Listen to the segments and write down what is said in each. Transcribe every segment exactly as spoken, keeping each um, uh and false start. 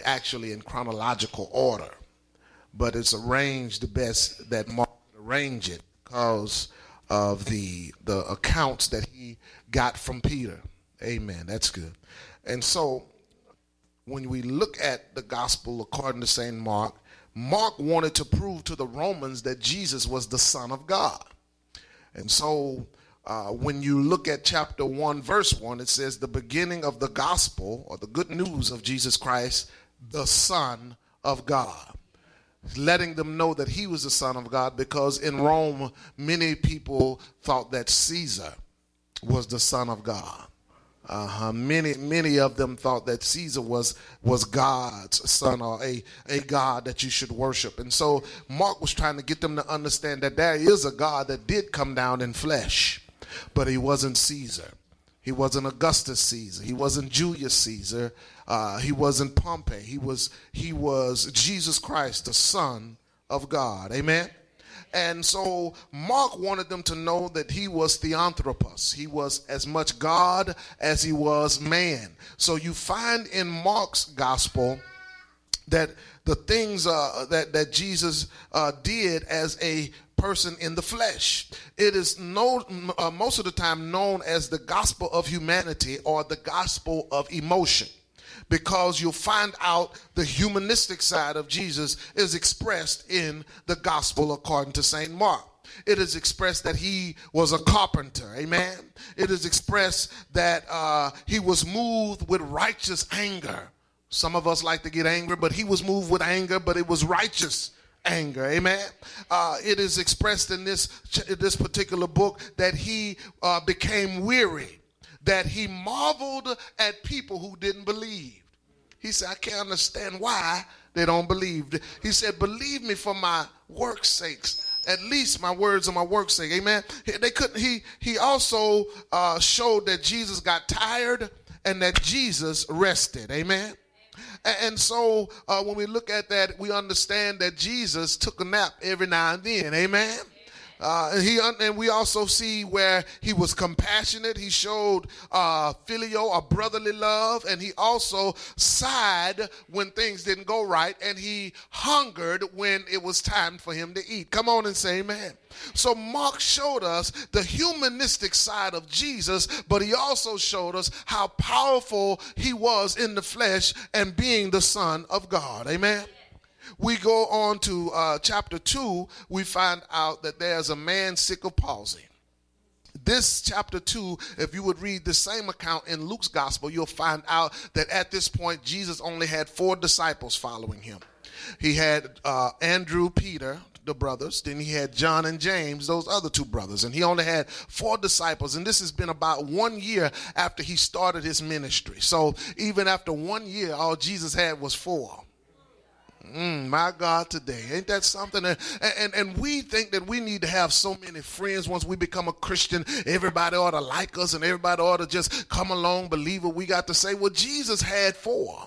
actually in chronological order, but it's arranged the best that Mark arranged it because of the the accounts that he got from Peter. Amen. That's good. And so when we look at the gospel according to Saint Mark, Mark wanted to prove to the Romans that Jesus was the Son of God. And so uh, when you look at chapter one, verse one, it says the beginning of the gospel or the good news of Jesus Christ, the Son of God. Letting them know that he was the Son of God, because in Rome, many people thought that Caesar was the Son of God. Uh-huh. Many, many of them thought that Caesar was was God's son, or a, a God that you should worship. And so Mark was trying to get them to understand that there is a God that did come down in flesh, but he wasn't Caesar. He wasn't Augustus Caesar. He wasn't Julius Caesar. Uh, he wasn't Pompey. He was he was Jesus Christ, the Son of God. Amen. And so Mark wanted them to know that he was Theanthropos. He was as much God as he was man. So you find in Mark's gospel that the things uh, that, that Jesus uh, did as a person in the flesh, it is no, uh, most of the time known as the gospel of humanity or the gospel of emotion, because you'll find out the humanistic side of Jesus is expressed in the gospel according to Saint Mark. It is expressed that he was a carpenter, amen. It is expressed that uh, he was moved with righteous anger. Some of us like to get angry, but he was moved with anger, but it was righteous anger, amen. Uh, it is expressed in this, in this particular book that he uh, became weary, that he marveled at people who didn't believe. He said, I can't understand why they don't believe. He said, believe me for my work's sakes. At least my words are my work's sake. Amen. They couldn't. He he also uh, showed that Jesus got tired and that Jesus rested. Amen. And so uh, when we look at that, we understand that Jesus took a nap every now and then. Amen. Uh, and, he, and we also see where he was compassionate. He showed uh, filial or brotherly love, and he also sighed when things didn't go right, and he hungered when it was time for him to eat. Come on and say amen. So Mark showed us the humanistic side of Jesus, but he also showed us how powerful he was in the flesh and being the Son of God. Amen. We go on to uh, chapter two, we find out that there's a man sick of palsy. This chapter two, if you would read the same account in Luke's gospel, you'll find out that at this point, Jesus only had four disciples following him. He had uh, Andrew, Peter, the brothers, then he had John and James, those other two brothers, and he only had four disciples. And this has been about one year after he started his ministry. So even after one year, all Jesus had was four. Mm, my God, today. Ain't that something? And, and, and we think that we need to have so many friends once we become a Christian. Everybody ought to like us and everybody ought to just come along, believe what we got to say. Well, Jesus had four.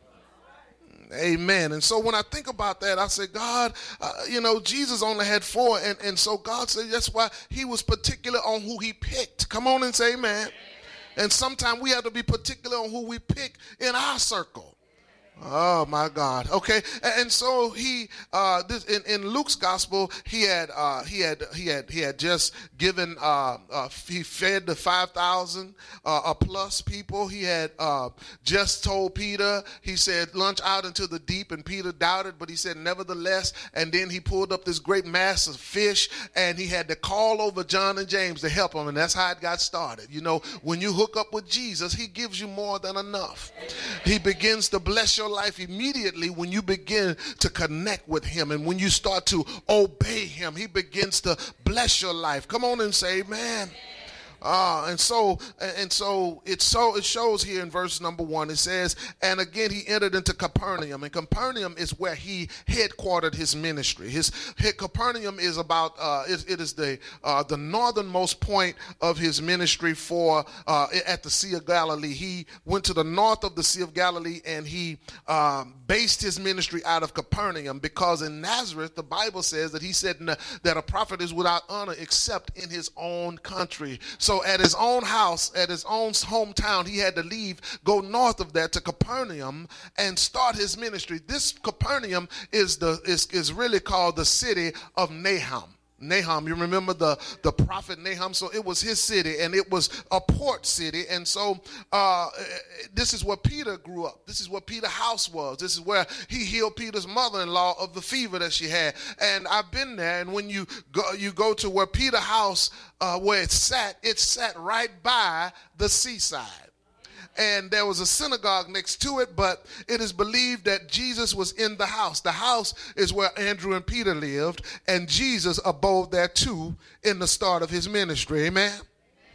Amen. And so when I think about that, I say, God, uh, you know, Jesus only had four. And, and so God said that's why he was particular on who he picked. Come on and say amen. And sometimes we have to be particular on who we pick in our circle. Oh my God. Okay. And so he uh this in, in Luke's gospel, he had uh he had he had he had just given uh, uh he fed the five thousand uh, uh plus people. He had uh just told Peter, he said, launch out into the deep, and Peter doubted, but he said nevertheless. And then he pulled up this great mass of fish, and he had to call over John and James to help him, and that's how it got started. You know, when you hook up with Jesus, he gives you more than enough. He begins to bless your life immediately when you begin to connect with him, and when you start to obey him, he begins to bless your life. Come on and say amen. Uh, and so and so it so it shows here in verse number one. It says, and again he entered into Capernaum, and Capernaum is where he headquartered his ministry. His, his Capernaum is about uh, it, it is the uh, the northernmost point of his ministry for uh, at the Sea of Galilee. He went to the north of the Sea of Galilee, and he um, based his ministry out of Capernaum, because in Nazareth the Bible says that he said that a prophet is without honor except in his own country. So so at his own house, at his own hometown, he had to leave, go north of that to Capernaum and start his ministry. This Capernaum is the is, is really called the city of Nahum. Nahum, you remember the, the prophet Nahum? So it was his city, and it was a port city. And so uh, this is where Peter grew up. This is where Peter's house was. This is where he healed Peter's mother-in-law of the fever that she had. And I've been there, and when you go, you go to where Peter's house, uh, where it sat, it sat right by the seaside. And there was a synagogue next to it, but it is believed that Jesus was in the house. The house is where Andrew and Peter lived, and Jesus abode there too in the start of his ministry. Amen? Amen.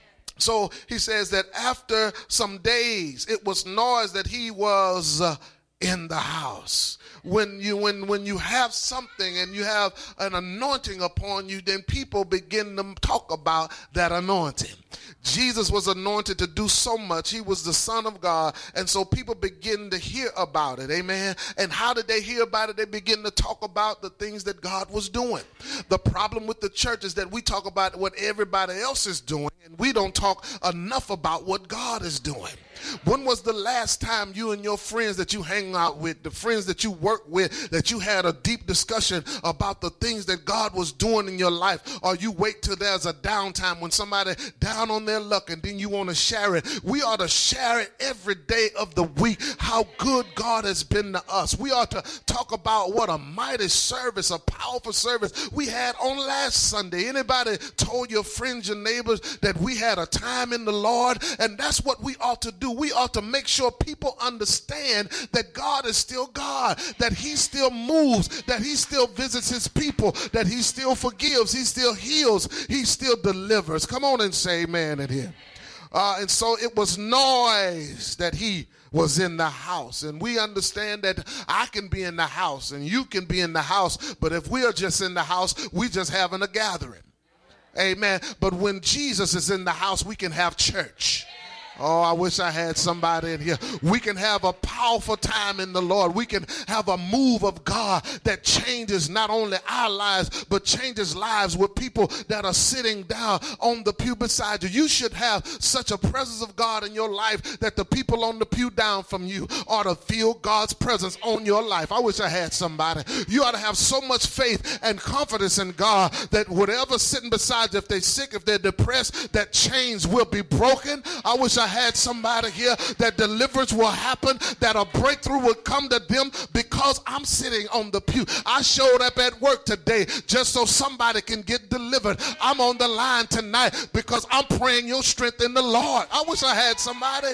So he says that after some days, it was noise that he was uh, in the house. When you when when you have something and you have an anointing upon you, then people begin to talk about that anointing. Jesus was anointed to do so much. He was the Son of God. And so people begin to hear about it. Amen. And how did they hear about it? They begin to talk about the things that God was doing. The problem with the church is that we talk about what everybody else is doing, and we don't talk enough about what God is doing. When was the last time you and your friends that you hang out with, the friends that you work with, that you had a deep discussion about the things that God was doing in your life? Or you wait till there's a downtime when somebody down on their luck and then you want to share it. We ought to share it every day of the week, how good God has been to us. We ought to talk about what a mighty service, a powerful service we had on last Sunday. Anybody told your friends, your neighbors that we had a time in the Lord? And that's what we ought to do. We ought to make sure people understand that God is still God, that he still moves, that he still visits his people, that he still forgives, he still heals, he still delivers. Come on and say amen in here. Uh, and so it was noise that he was in the house. And we understand that I can be in the house and you can be in the house, but if we are just in the house, we just having a gathering. Amen. But when Jesus is in the house, we can have church. Oh, I wish I had somebody in here. We can have a powerful time in the Lord. We can have a move of God that changes not only our lives, but changes lives with people that are sitting down on the pew beside you. You should have such a presence of God in your life that the people on the pew down from you ought to feel God's presence on your life. I wish I had somebody. You ought to have so much faith and confidence in God that whatever's sitting beside you, if they're sick, if they're depressed, that chains will be broken. I wish I had somebody here that deliverance will happen, that a breakthrough will come to them because I'm sitting on the pew. I showed up at work today just so somebody can get delivered. I'm on the line tonight because I'm praying your strength in the Lord. I wish I had somebody.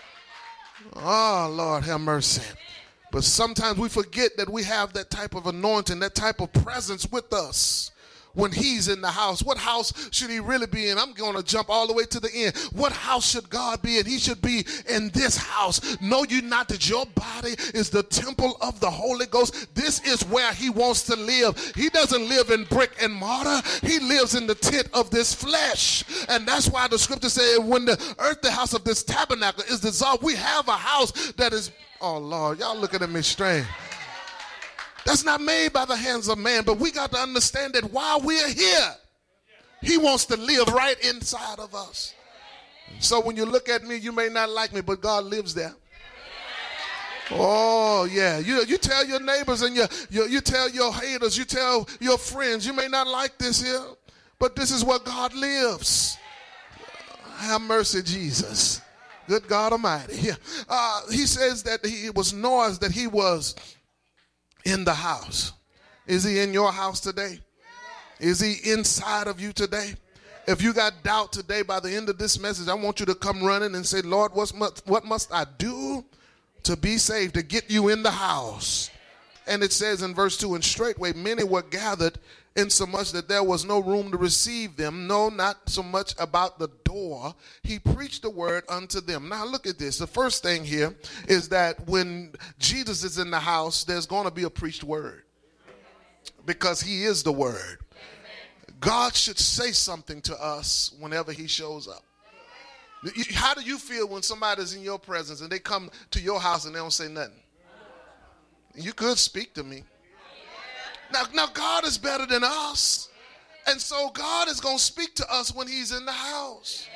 Oh, Lord, have mercy. But sometimes we forget that we have that type of anointing, that type of presence with us. When he's in the house, what house should he really be in? I'm going to jump all the way to the end. What house should God be in? He should be in this house. Know you not that your body is the temple of the Holy Ghost? This is where he wants to live. He doesn't live in brick and mortar. He lives in the tent of this flesh. And that's why the scripture says when the earth, the house of this tabernacle is dissolved, we have a house that is, oh Lord, y'all looking at me strange. That's not made by the hands of man, but we got to understand that while we're here, he wants to live right inside of us. So when you look at me, you may not like me, but God lives there. Oh, yeah. You, you tell your neighbors and you, you, you tell your haters, you tell your friends, you may not like this here, but this is where God lives. Have mercy, Jesus. Good God Almighty. Uh, he says that he, it was noise that he was in the house. Is he in your house today? Is he inside of you today? If you got doubt today, by the end of this message, I want you to come running and say, Lord, what's must, what must I do to be saved, to get you in the house? And it says in verse two, and straightway many were gathered, insomuch that there was no room to receive them, no, not so much about the door. He preached the word unto them. Now look at this. The first thing here is that when Jesus is in the house, there's going to be a preached word because he is the word. God should say something to us whenever he shows up. How do you feel when somebody's in your presence and they come to your house and they don't say nothing? You could speak to me. Now, now God is better than us. And so God is going to speak to us when he's in the house.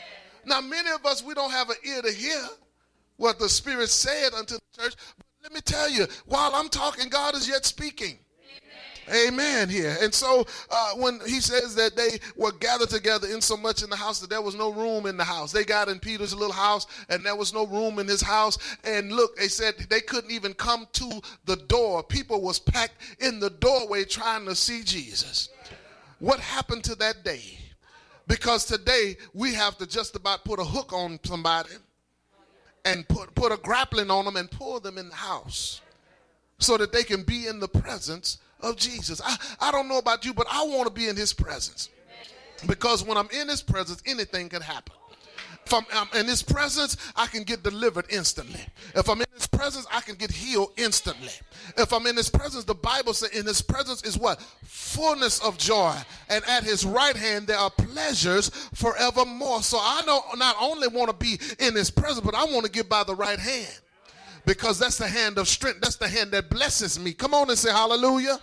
Now, many of us, we don't have an ear to hear what the Spirit said unto the church. But let me tell you, while I'm talking, God is yet speaking. Amen here. And so uh, when he says that they were gathered together in so much in the house that there was no room in the house. They got in Peter's little house and there was no room in his house. And look, they said they couldn't even come to the door. People was packed in the doorway trying to see Jesus. What happened to that day? Because today we have to just about put a hook on somebody and put, put a grappling on them and pull them in the house so that they can be in the presence of Jesus. I, I don't know about you, but I want to be in his presence. Because when I'm in his presence, anything can happen. If I'm, I'm in his presence, I can get delivered instantly. If I'm in his presence, I can get healed instantly. If I'm in his presence, the Bible says in his presence is what? Fullness of joy. And at his right hand, there are pleasures forevermore. So I know not only want to be in his presence, but I want to get by the right hand. Because that's the hand of strength. That's the hand that blesses me. Come on and say hallelujah.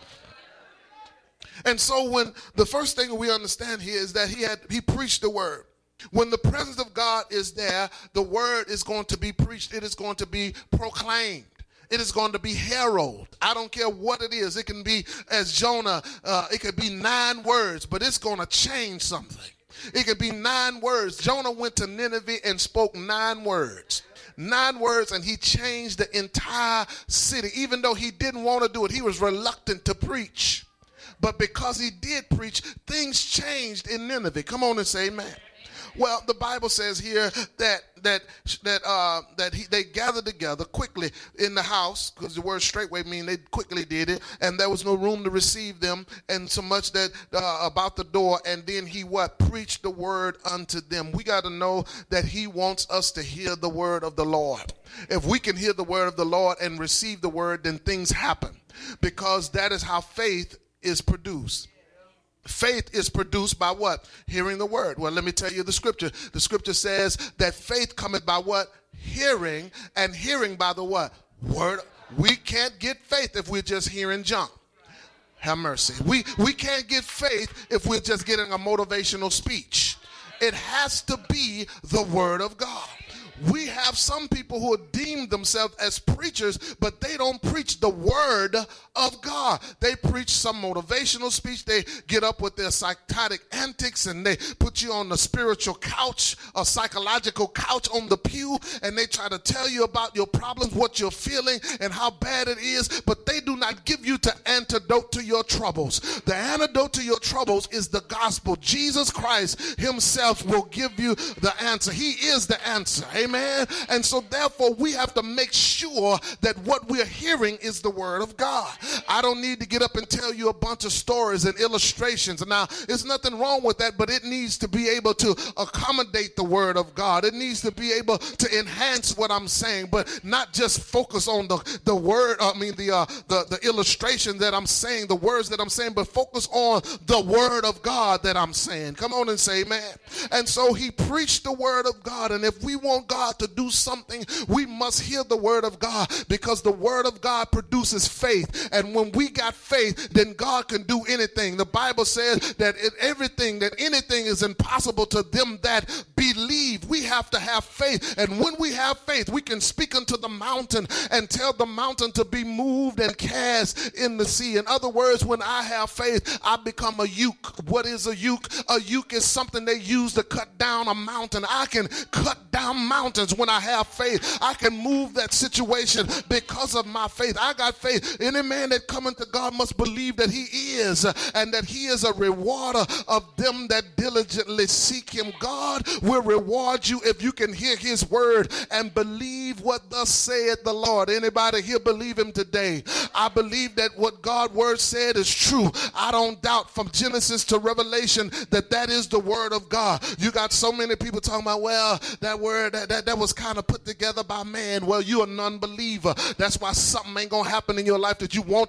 And so when the first thing we understand here is that he had he preached the word. When the presence of God is there, the word is going to be preached. It is going to be proclaimed. It is going to be heralded. I don't care what it is. It can be as Jonah, uh, it could be nine words, but it's going to change something. It could be nine words. Jonah went to Nineveh and spoke nine words. Nine words, and he changed the entire city. Even though he didn't want to do it, he was reluctant to preach. But because he did preach, things changed in Nineveh. Come on and say amen. Well, the Bible says here that that that uh, that he, they gathered together quickly in the house, because the word straightway mean they quickly did it, and there was no room to receive them, and so much that uh, about the door. And then he what preached the word unto them. We got to know that he wants us to hear the word of the Lord. If we can hear the word of the Lord and receive the word, then things happen, because that is how faith is produced. Faith is produced by what? Hearing the word. Well, let me tell you the scripture. The scripture says that faith cometh by what? Hearing, and hearing by the what? Word. We can't get faith if we're just hearing junk. Have mercy. We, we can't get faith if we're just getting a motivational speech. It has to be the word of God. We have some people who deem themselves as preachers, but they don't preach the word of God. They preach some motivational speech. They get up with their psychotic antics and they put you on the spiritual couch, a psychological couch on the pew, and they try to tell you about your problems, what you're feeling, and how bad it is, but they do not give you the antidote to your troubles. The antidote to your troubles is the gospel. Jesus Christ himself will give you the answer. He is the answer. Amen. And so therefore we have to make sure that what we're hearing is the word of God. I don't need to get up and tell you a bunch of stories and illustrations. Now, there's nothing wrong with that, but it needs to be able to accommodate the word of God. It needs to be able to enhance what I'm saying, but not just focus on the, the word, I mean the, uh, the, the illustration that I'm saying, the words that I'm saying, but focus on the word of God that I'm saying. Come on and say amen. And so he preached the word of God, and if we want God to do something, we must hear the word of God, because the word of God produces faith. And when we got faith, then God can do anything. The Bible says that it, everything, that anything is impossible to them that believe. We have to have faith. And when we have faith, we can speak unto the mountain and tell the mountain to be moved and cast in the sea. In other words, when I have faith, I become a yoke. What is a yoke? A yoke is something they use to cut down a mountain. I can cut down mountains when I have faith. I can move that situation because of my faith. I got faith. Any man that cometh to God must believe that he is, and that he is a rewarder of them that diligently seek him. God will reward you if you can hear his word and believe what thus saith the Lord. Anybody here believe him today? I believe that what God's word said is true. I don't doubt from Genesis to Revelation that that is the word of God. You got so many people talking about, well, that word, that, that, that was kind of put together by man. Well, you're a non-believer. That's why something ain't going to happen in your life that you want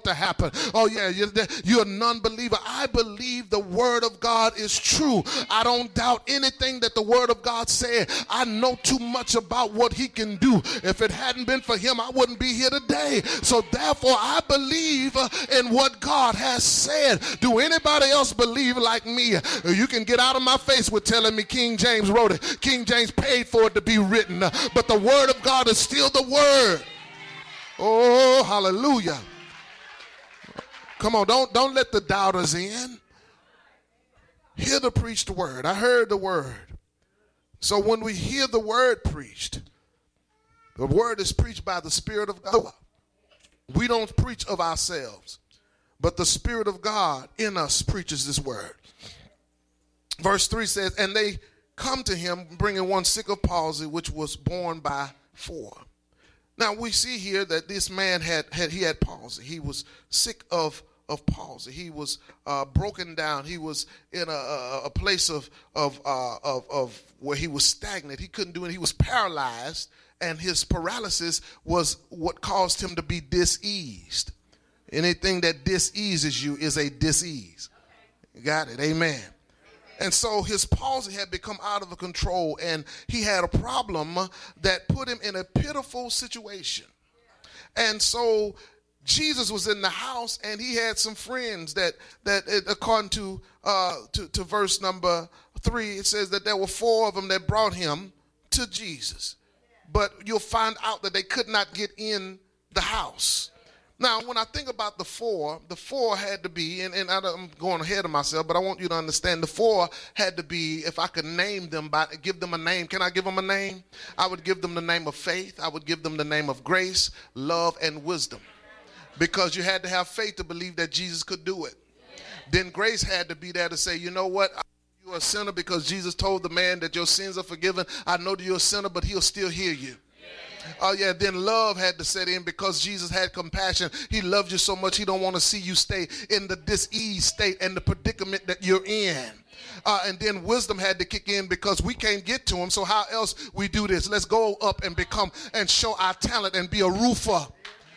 want to happen. Oh yeah, you're, you're a non-believer. I believe the word of God is true. I don't doubt anything that the word of God said. I know too much about what he can do. If it hadn't been for him, I wouldn't be here today. So therefore, I believe uh, in what God has said. Do anybody else believe like me? You can get out of my face with telling me King James wrote it. King James paid for it to be written. But the word of God is still the word. Oh, hallelujah. Come on, don't, don't let the doubters in. Hear the preached word. I heard the word. So when we hear the word preached, the word is preached by the Spirit of God. We don't preach of ourselves, but the Spirit of God in us preaches this word. Verse three says, and they come to him bringing one sick of palsy, which was borne by four. Now we see here that this man had, had he had palsy. He was sick of, of palsy. He was uh, broken down. He was in a, a, a place of, of, uh, of, of where he was stagnant. He couldn't do it. He was paralyzed, and his paralysis was what caused him to be diseased. Anything that diseases you is a disease. You got it? Amen. And so his palsy had become out of control, and he had a problem that put him in a pitiful situation. And so Jesus was in the house, and he had some friends that, that according to, uh, to, to verse number three, it says that there were four of them that brought him to Jesus. But you'll find out that they could not get in the house. Now, when I think about the four, the four had to be, and, and I'm going ahead of myself, but I want you to understand the four had to be, if I could name them, by give them a name. Can I give them a name? I would give them the name of faith. I would give them the name of grace, love, and wisdom. Because you had to have faith to believe that Jesus could do it. Then grace had to be there to say, you know what? You're a sinner because Jesus told the man that your sins are forgiven. I know that you're a sinner, but he'll still hear you. Oh yeah, then love had to set in because Jesus had compassion. He loved you so much he don't want to see you stay in the disease state and the predicament that you're in. Uh, and then wisdom had to kick in because we can't get to him. So how else we do this? Let's go up and become and show our talent and be a roofer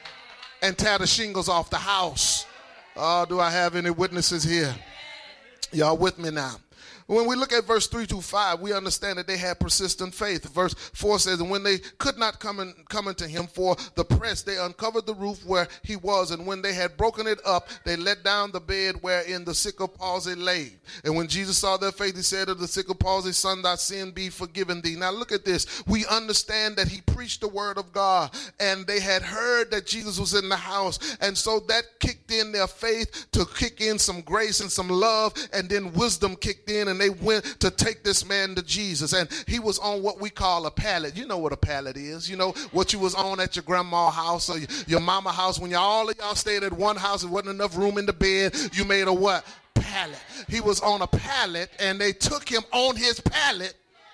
and tear the shingles off the house. Oh, do I have any witnesses here? Y'all with me now? When we look at verse three to five, we understand that they had persistent faith. Verse four says, and when they could not come, in, come into him for the press, they uncovered the roof where he was. And when they had broken it up, they let down the bed wherein the sick of palsy lay. And when Jesus saw their faith, he said to the sick of palsy, son, thy sin be forgiven thee. Now look at this. We understand that he preached the word of God, and they had heard that Jesus was in the house. And so that kicked in their faith to kick in some grace and some love, and then wisdom kicked in, and they went to take this man to Jesus. And he was on what we call a pallet. You know what a pallet is. You know what you was on at your grandma's house or your mama house when y'all, all of y'all stayed at one house and wasn't enough room in the bed. You made a what? Pallet. He was on a pallet, and they took him on his pallet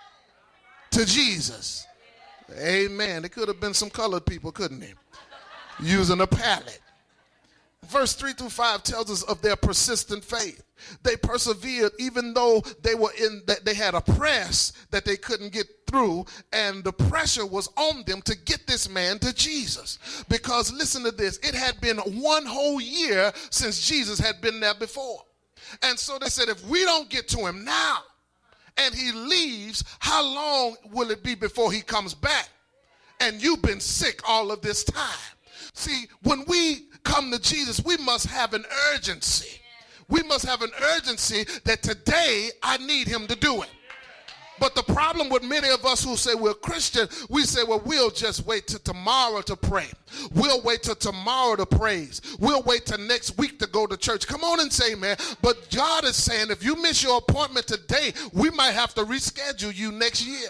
to Jesus. Amen. It could have been some colored people, couldn't it? Using a pallet. Verse three through five tells us of their persistent faith. They persevered even though they were in that they had a press that they couldn't get through, and the pressure was on them to get this man to Jesus. Because listen to this, it had been one whole year since Jesus had been there before. And so they said, if we don't get to him now and he leaves, how long will it be before he comes back? And you've been sick all of this time. See, when we come to Jesus, we must have an urgency. We must have an urgency that today I need him to do it. But the problem with many of us who say we're Christian, we say, well, we'll just wait till tomorrow to pray. We'll wait till tomorrow to praise. We'll wait till next week to go to church. Come on and say, man. But God is saying, if you miss your appointment today, we might have to reschedule you next year.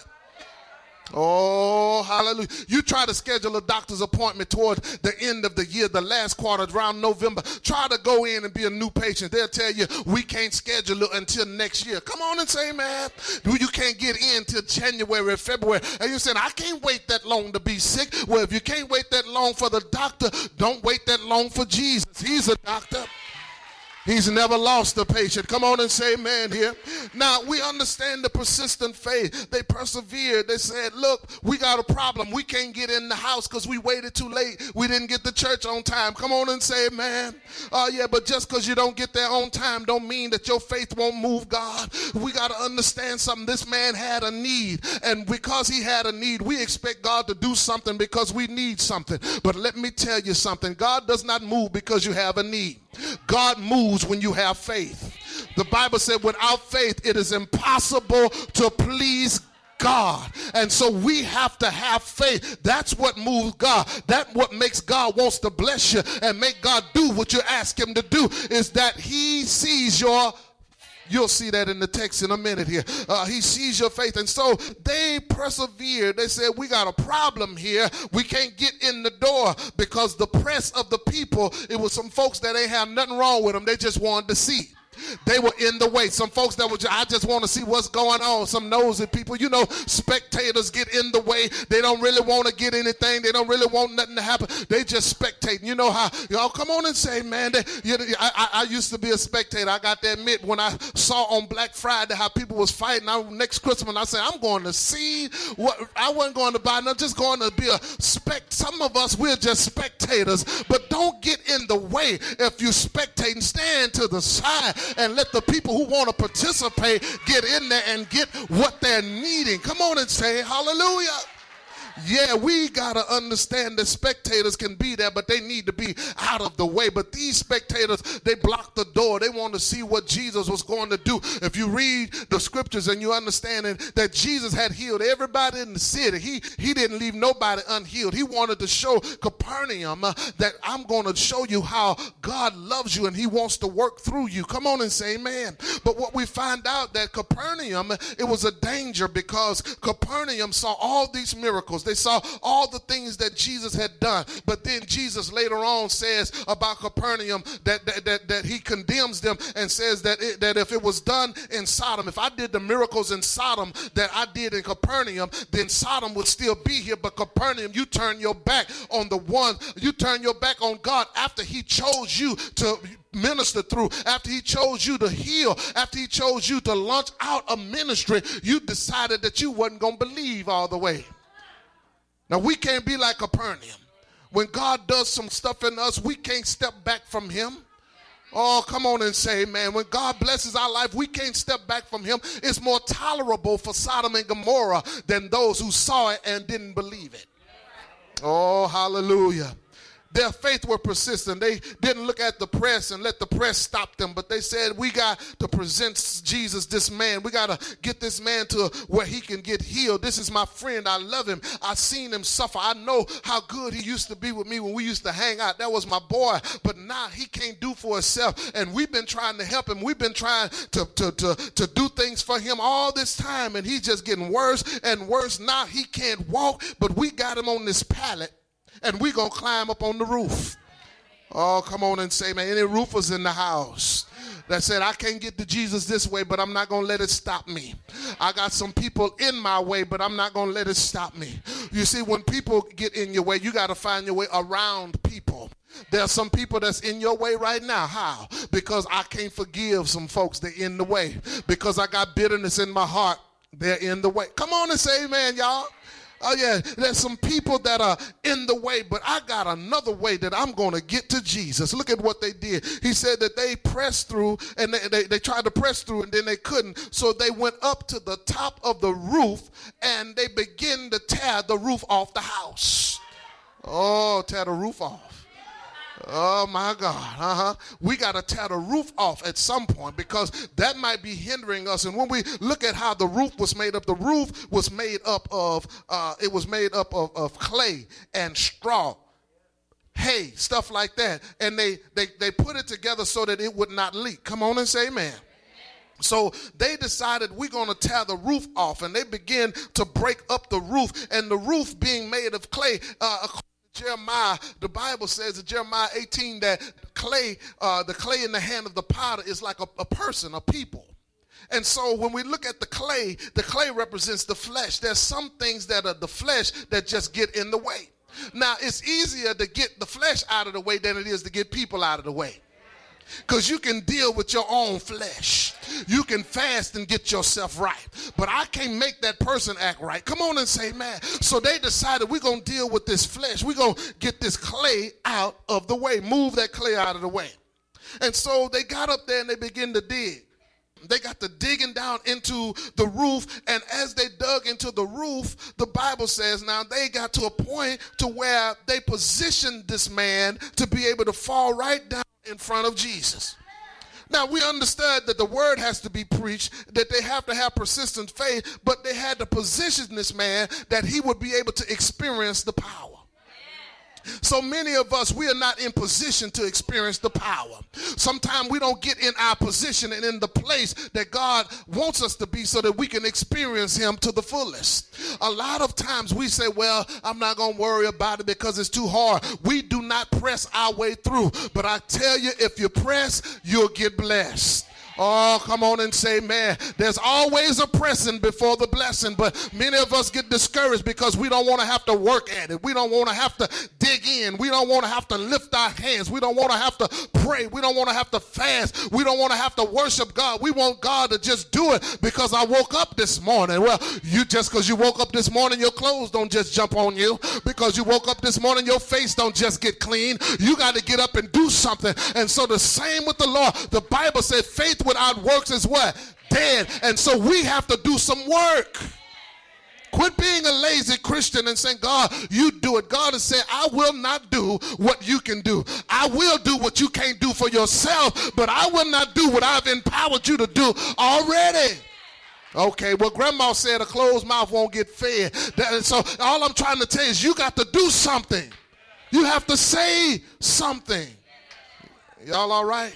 Oh, hallelujah. You try to schedule a doctor's appointment toward the end of the year, the last quarter, around November. Try to go in and be a new patient. They'll tell you, we can't schedule it until next year. Come on and say, man, you can't get in till January or February. And you're saying, I can't wait that long to be sick. Well, if you can't wait that long for the doctor, don't wait that long for Jesus. He's a doctor. He's never lost the patient. Come on and say amen here. Now, we understand the persistent faith. They persevered. They said, look, we got a problem. We can't get in the house because we waited too late. We didn't get to church on time. Come on and say amen. Oh, uh, yeah, but just because you don't get there on time don't mean that your faith won't move God. We got to understand something. This man had a need, and because he had a need, we expect God to do something because we need something. But let me tell you something. God does not move because you have a need. God moves when you have faith. The Bible said without faith it is impossible to please God. And so we have to have faith. That's what moves God. That's what makes God wants to bless you and make God do what you ask him to do, is that he sees your You'll see that in the text in a minute here. Uh, he sees your faith. And so they persevered. They said, we got a problem here. We can't get in the door because the press of the people, it was some folks that ain't have nothing wrong with them. They just wanted to see. They were in the way. Some folks that were just, I just want to see what's going on. Some nosy people, you know, spectators get in the way. They don't really want to get anything. They don't really want nothing to happen. They just spectate. You know how, y'all come on and say, man, they, you know, I, I, I used to be a spectator. I got to admit, when I saw on Black Friday how people was fighting, I, next Christmas, I said, I'm going to see what, I wasn't going to buy, I'm just going to be a spect. Some of us, we're just spectators, but don't get in the way. If you spectate, stand to the side and let the people who want to participate get in there and get what they're needing. Come on and say hallelujah. Yeah, we got to understand that spectators can be there, but they need to be out of the way. But these spectators, they blocked the door. They want to see what Jesus was going to do. If you read the scriptures and you understand that Jesus had healed everybody in the city, he, he didn't leave nobody unhealed. He wanted to show Capernaum uh, that I'm going to show you how God loves you and he wants to work through you. Come on and say amen. But what we find out that Capernaum, it was a danger because Capernaum saw all these miracles. They saw all the things that Jesus had done. But then Jesus later on says about Capernaum that, that, that, that he condemns them and says that, it, that if it was done in Sodom, if I did the miracles in Sodom that I did in Capernaum, then Sodom would still be here. But Capernaum, you turn your back on the one, you turn your back on God after he chose you to minister through, after he chose you to heal, after he chose you to launch out a ministry, you decided that you wasn't going to believe all the way. Now, we can't be like Capernaum. When God does some stuff in us, we can't step back from him. Oh, come on and say, man, when God blesses our life, we can't step back from him. It's more tolerable for Sodom and Gomorrah than those who saw it and didn't believe it. Oh, hallelujah. Their faith were persistent. They didn't look at the press and let the press stop them, but they said, we got to present Jesus, this man. We got to get this man to where he can get healed. This is my friend. I love him. I seen him suffer. I know how good he used to be with me when we used to hang out. That was my boy, but now he can't do for himself, and we've been trying to help him. We've been trying to, to, to, to do things for him all this time, and he's just getting worse and worse. Now he can't walk, but we got him on this pallet, and we're going to climb up on the roof. Oh, come on and say, man, any roofers in the house that said, I can't get to Jesus this way, but I'm not going to let it stop me. I got some people in my way, but I'm not going to let it stop me. You see, when people get in your way, you got to find your way around people. There are some people that's in your way right now. How? Because I can't forgive some folks. They're in the way. Because I got bitterness in my heart. They're in the way. Come on and say amen, y'all. Oh, yeah, there's some people that are in the way, but I got another way that I'm going to get to Jesus. Look at what they did. He said that they pressed through, and they, they, they tried to press through, and then they couldn't. So they went up to the top of the roof, and they began to tear the roof off the house. Oh, tear the roof off. Oh, my God. Uh-huh. We got to tear the roof off at some point because that might be hindering us. And when we look at how the roof was made up, the roof was made up of, uh, it was made up of, of clay and straw, hay, stuff like that. And they, they, they put it together so that it would not leak. Come on and say amen. So they decided we're going to tear the roof off, and they began to break up the roof. And the roof being made of clay, uh, Jeremiah, the Bible says in Jeremiah eighteen that clay, uh, the clay in the hand of the potter is like a, a person, a people. And so when we look at the clay, the clay represents the flesh. There's some things that are the flesh that just get in the way. Now, it's easier to get the flesh out of the way than it is to get people out of the way. Because you can deal with your own flesh. You can fast and get yourself right. But I can't make that person act right. Come on and say, man. So they decided we're going to deal with this flesh. We're going to get this clay out of the way. Move that clay out of the way. And so they got up there and they began to dig. They got to digging down into the roof, and as they dug into the roof, the Bible says now they got to a point to where they positioned this man to be able to fall right down in front of Jesus. Now, we understood that the word has to be preached, that they have to have persistent faith, but they had to position this man that he would be able to experience the power. So many of us, we are not in position to experience the power. Sometimes we don't get in our position and in the place that God wants us to be so that we can experience him to the fullest. A lot of times we say, well, I'm not going to worry about it because it's too hard. We do not press our way through. But I tell you, if you press, you'll get blessed. Oh, come on and say, man, there's always a pressing before the blessing, but many of us get discouraged because we don't want to have to work at it. We don't want to have to dig in. We don't want to have to lift our hands. We don't want to have to pray. We don't want to have to fast. We don't want to have to worship God. We want God to just do it because I woke up this morning. Well, you just because you woke up this morning, your clothes don't just jump on you. Because you woke up this morning, your face don't just get clean. You got to get up and do something. And so the same with the Lord. The Bible said faith without works is what? Dead. And so we have to do some work. Quit being a lazy Christian and saying, God, you do it. God is saying, I will not do what you can do. I will do what you can't do for yourself, but I will not do what I've empowered you to do already. Okay, well, grandma said a closed mouth won't get fed. That, so all I'm trying to tell you is you got to do something. You have to say something. Y'all all right?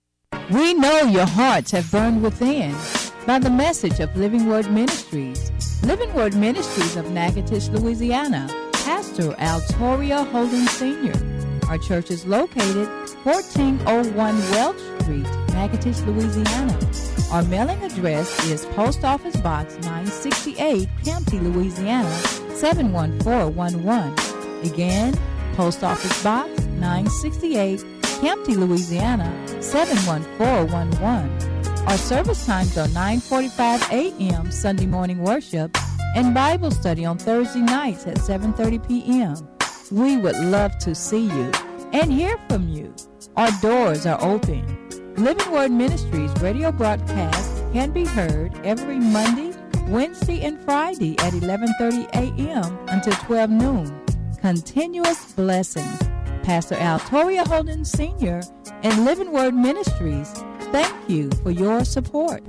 We know your hearts have burned within by the message of Living Word Ministries. Living Word Ministries of Natchitoches, Louisiana. Pastor Altoria Holden Senior Our church is located fourteen oh one Welch Street, Natchitoches, Louisiana. Our mailing address is Post Office Box nine sixty-eight, Campty, Louisiana, seven one four one one. Again, Post Office Box nine sixty-eight, Campty, Louisiana, seven one four one one. Our service times are nine forty-five a.m. Sunday morning worship and Bible study on Thursday nights at seven thirty p.m. We would love to see you and hear from you. Our doors are open. Living Word Ministries radio broadcast can be heard every Monday, Wednesday, and Friday at eleven thirty a.m. until twelve noon. Continuous blessings. Pastor Altoria Holden Senior and Living Word Ministries, thank you for your support.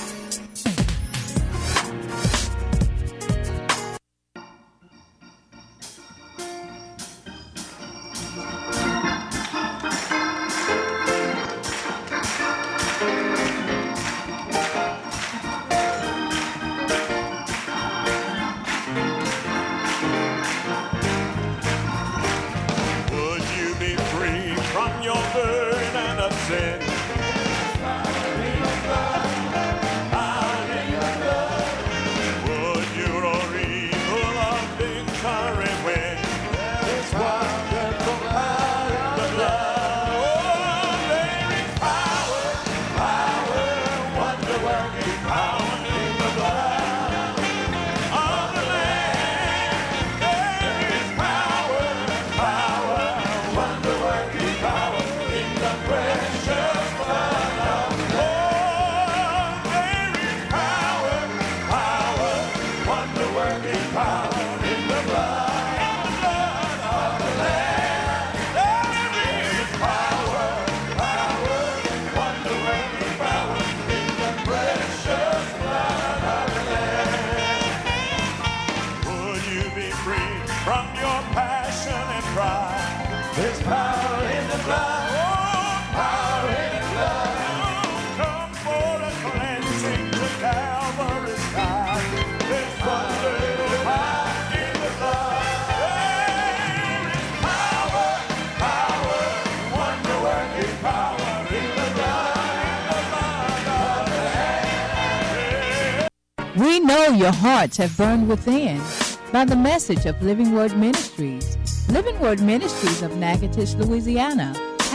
We know your hearts have burned within by the message of Living Word Ministries. Living Word Ministries of Natchitoches, Louisiana.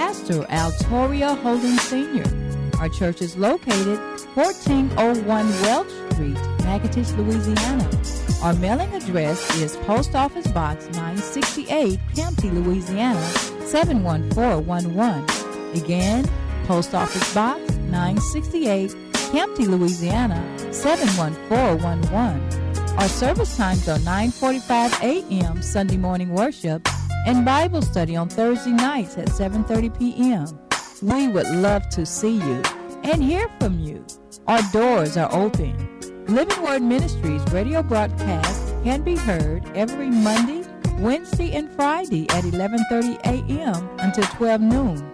Pastor Altoria Holden Senior Our church is located fourteen oh one Welch Street, Natchitoches, Louisiana. Our mailing address is Post Office Box nine sixty-eight, Campty, Louisiana, seven one four one one. Again, Post Office Box nine sixty-eight, Campty, Louisiana, seven one four one one. Our service times are nine forty-five a.m. Sunday morning worship and Bible study on Thursday nights at seven thirty p.m. We would love to see you and hear from you. Our doors are open. Living Word Ministries radio broadcast can be heard every Monday, Wednesday, and Friday at eleven thirty a.m. until twelve noon.